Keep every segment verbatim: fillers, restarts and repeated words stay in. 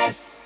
S.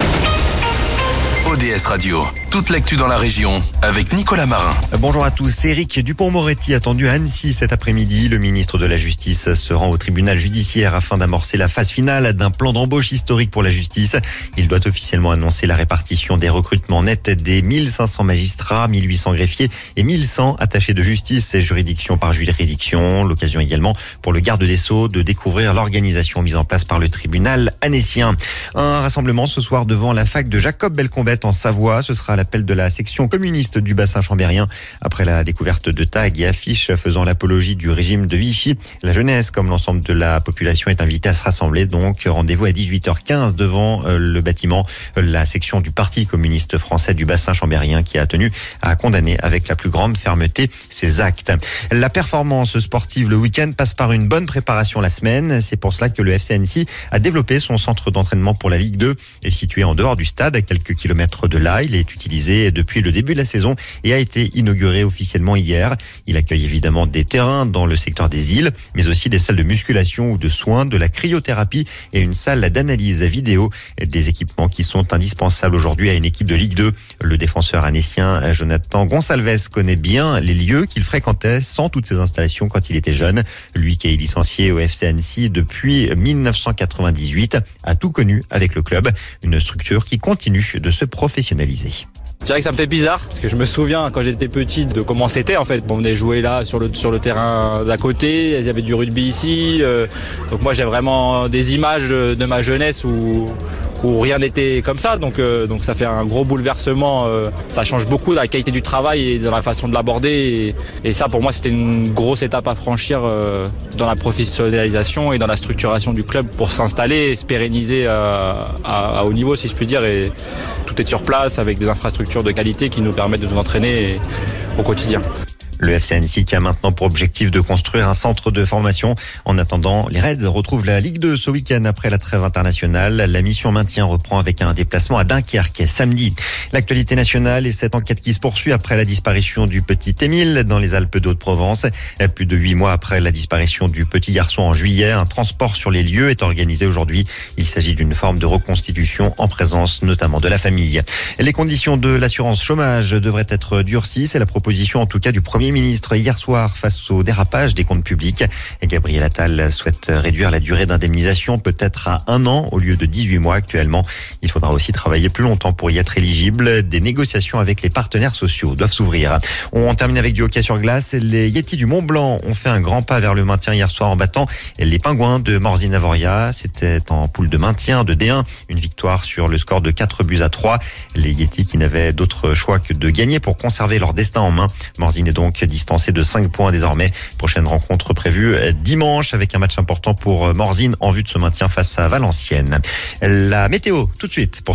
O D S Radio, toute l'actu dans la région avec Nicolas Marin. Bonjour à tous. Éric Dupond-Moretti attendu à Annecy cet après-midi. Le ministre de la Justice se rend au tribunal judiciaire afin d'amorcer la phase finale d'un plan d'embauche historique pour la justice. Il doit officiellement annoncer la répartition des recrutements nets des mille cinq cents magistrats, mille huit cents greffiers et mille cent attachés de justice et juridiction par juridiction. L'occasion également pour le garde des Sceaux de découvrir l'organisation mise en place par le tribunal annécien. Un rassemblement ce soir devant la fac de Jacob-Belcombette en Savoie. Ce sera à l'appel de la section communiste du bassin chambérien. Après la découverte de tags et affiches faisant l'apologie du régime de Vichy, la jeunesse comme l'ensemble de la population est invitée à se rassembler. Donc rendez-vous à dix-huit heures quinze devant le bâtiment. La section du Parti communiste français du bassin chambérien qui a tenu à condamner avec la plus grande fermeté ces actes. La performance sportive le week-end passe par une bonne préparation la semaine. C'est pour cela que le F C Annecy a développé son centre d'entraînement pour la Ligue deux et situé en dehors du stade à quelques kilomètres de là. Il est utilisé depuis le début de la saison et a été inauguré officiellement hier. Il accueille évidemment des terrains dans le secteur des îles, mais aussi des salles de musculation ou de soins, de la cryothérapie et une salle d'analyse vidéo. Des équipements qui sont indispensables aujourd'hui à une équipe de Ligue deux. Le défenseur annécien Jonathan Gonsalves connaît bien les lieux qu'il fréquentait sans toutes ces installations quand il était jeune. Lui qui est licencié au F C Annecy depuis dix-neuf cent quatre-vingt-dix-huit a tout connu avec le club. Une structure qui continue de se professionnaliser. Je dirais que ça me fait bizarre parce que je me souviens quand j'étais petit de comment c'était en fait. Bon, on venait jouer là sur le sur le terrain d'à côté, il y avait du rugby ici. Euh, donc moi j'ai vraiment des images de ma jeunesse où où rien n'était comme ça. Donc euh, donc ça fait un gros bouleversement. Euh, ça change beaucoup dans la qualité du travail et dans la façon de l'aborder. Et, et ça pour moi c'était une grosse étape à franchir euh, dans la professionnalisation et dans la structuration du club pour s'installer et se pérenniser à, à, à haut niveau si je puis dire. Et tout est sur place avec des infrastructures de qualité qui nous permettent de nous entraîner au quotidien. Le F C Annecy qui a maintenant pour objectif de construire un centre de formation. En attendant, les Reds retrouvent la Ligue deux ce week-end après la trêve internationale. La mission maintien reprend avec un déplacement à Dunkerque samedi. L'actualité nationale et cette enquête qui se poursuit après la disparition du petit Émile dans les Alpes d'Haute-Provence. Plus de huit mois après la disparition du petit garçon en juillet, un transport sur les lieux est organisé aujourd'hui. Il s'agit d'une forme de reconstitution en présence notamment de la famille. Les conditions de l'assurance chômage devraient être durcies. C'est la proposition en tout cas du Premier ministre hier soir face au dérapage des comptes publics. Et Gabriel Attal souhaite réduire la durée d'indemnisation peut-être à un an au lieu de dix-huit mois actuellement. Il faudra aussi travailler plus longtemps pour y être éligible. Des négociations avec les partenaires sociaux doivent s'ouvrir. On termine avec du hockey sur glace. Les Yetis du Mont-Blanc ont fait un grand pas vers le maintien hier soir en battant les Pingouins de Morzine-Avoria. C'était en poule de maintien de D un. Une victoire sur le score de quatre buts à trois. Les Yetis qui n'avaient d'autre choix que de gagner pour conserver leur destin en main. Morzine est donc distancé de cinq points désormais. Prochaine rencontre prévue dimanche avec un match important pour Morzine en vue de ce maintien face à Valenciennes. La météo tout de suite pour